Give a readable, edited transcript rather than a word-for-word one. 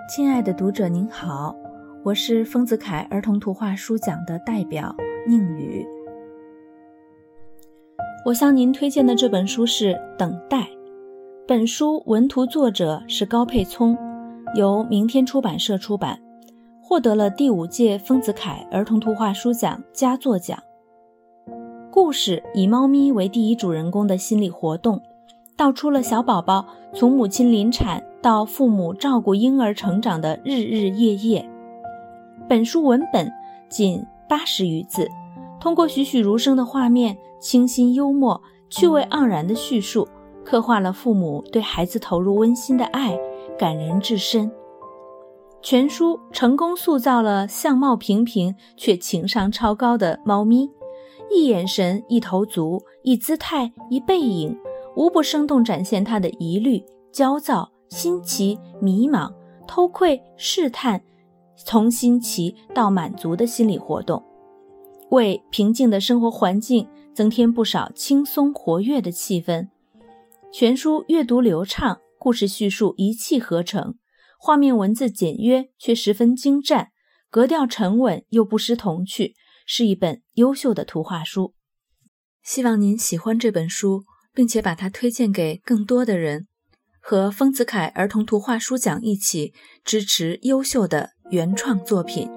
亲爱的读者您好，我是丰子恺儿童图画书奖的代表宁宇。我向您推荐的这本书是《等待》，本书文图作者是高佩聪，由明天出版社出版，获得了第5届丰子恺儿童图画书奖佳作奖。故事以猫咪为第一主人公的心理活动，道出了小宝宝从母亲临产到父母照顾婴儿成长的日日夜夜。本书文本仅80余字，通过栩栩如生的画面、清新幽默、趣味盎然的叙述，刻画了父母对孩子投入温馨的爱，感人至深。全书成功塑造了相貌平平却情商超高的猫咪，一眼神、一头足、一姿态、一背影，无不生动展现他的疑虑、焦躁、新奇、迷茫、偷窥、试探，从新奇到满足的心理活动，为平静的生活环境增添不少轻松活跃的气氛。全书阅读流畅，故事叙述一气呵成，画面文字简约却十分精湛，格调沉稳又不失童趣，是一本优秀的图画书。希望您喜欢这本书，并且把它推荐给更多的人，和丰子恺儿童图画书奖一起支持优秀的原创作品。